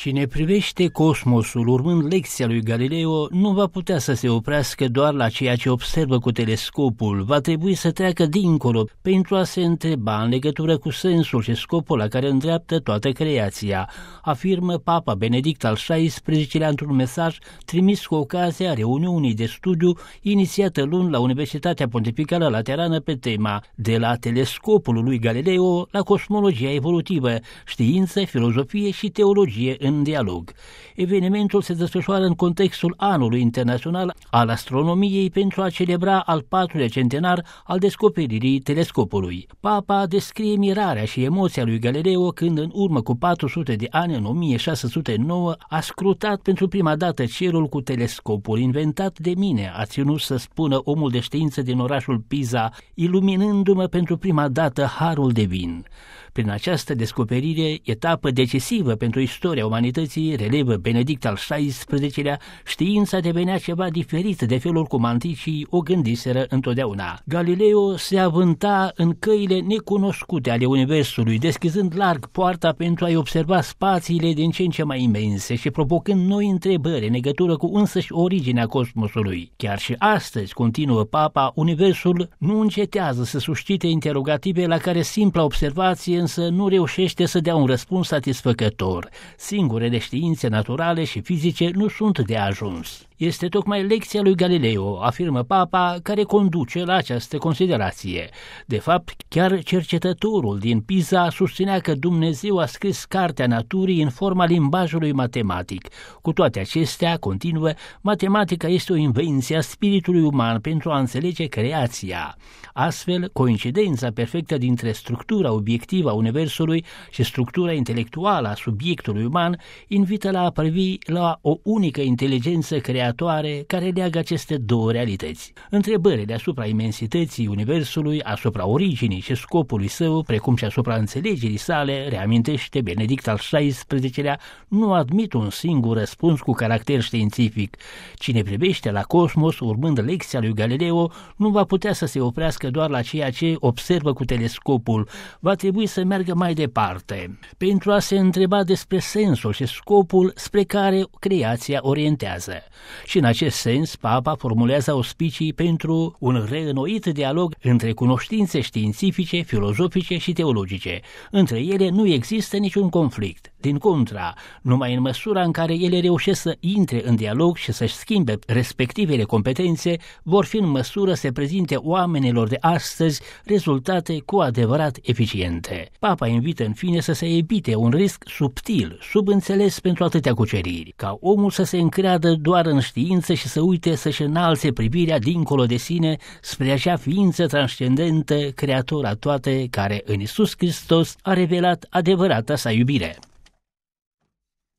Cine privește cosmosul urmând lecția lui Galileo nu va putea să se oprească doar la ceea ce observă cu telescopul, va trebui să treacă dincolo pentru a se întreba în legătură cu sensul și scopul la care îndreaptă toată creația, afirmă Papa Benedict al XVI-lea într-un mesaj trimis cu ocazia reuniunii de studiu inițiată luni la Universitatea Pontificală Laterană pe tema "De la telescopul lui Galileo la cosmologia evolutivă, știință, filozofie și teologie în dialog". Evenimentul se desfășoară în contextul Anului Internațional al Astronomiei pentru a celebra al 4-lea centenar al descoperirii telescopului. Papa descrie mirarea și emoția lui Galileo când în urmă cu 400 de ani, în 1609, a scrutat pentru prima dată cerul cu telescopul inventat de mine, a ținut să spună omul de știință din orașul Pisa, iluminându-mă pentru prima dată harul divin. Prin această descoperire, etapă decisivă pentru istoria umanității, relevă Benedict al XVI-lea, știința devenea ceva diferit de felul cum anticii o gândiseră întotdeauna. Galileo se avânta în căile necunoscute ale universului, deschizând larg poarta pentru a-i observa spațiile din ce în ce mai imense și provocând noi întrebări în legătură cu însăși originea cosmosului. Chiar și astăzi, continuă Papa, universul nu încetează să suscite interogative la care simpla observație însă nu reușește să dea un răspuns satisfăcător. Singurele științe naturale și fizice nu sunt de ajuns. Este tocmai lecția lui Galileo, afirmă Papa, care conduce la această considerație. De fapt, chiar cercetătorul din Pisa susținea că Dumnezeu a scris cartea naturii în forma limbajului matematic. Cu toate acestea, continuă, matematica este o invenție a spiritului uman pentru a înțelege creația. Astfel, coincidența perfectă dintre structura obiectivă a universului și structura intelectuală a subiectului uman invită la a privi la o unică inteligență creatoare care leagă aceste două realități. Întrebările asupra imensității universului, asupra originii și scopului său, precum și asupra înțelegerii sale, reamintește Benedict al XVI-lea, nu admit un singur răspuns cu caracter științific. Cine privește la cosmos urmând lecția lui Galileo nu va putea să se oprească doar la ceea ce observă cu telescopul, va trebui să meargă mai departe, pentru a se întreba despre sensul și scopul spre care creația orientează. Și în acest sens, Papa formulează auspicii pentru un reînnoit dialog între cunoștințe științifice, filozofice și teologice. Între ele nu există niciun conflict. Din contra, numai în măsura în care ele reușesc să intre în dialog și să-și schimbe respectivele competențe, vor fi în măsură să prezinte oamenilor de astăzi rezultate cu adevărat eficiente. Papa invită în fine să se evite un risc subtil, subînțeles pentru atâtea cuceriri, ca omul să se încreadă doar în știință și să uite să-și înalțe privirea dincolo de sine spre acea ființă transcendentă, creator a toate, care în Iisus Hristos a revelat adevărata sa iubire.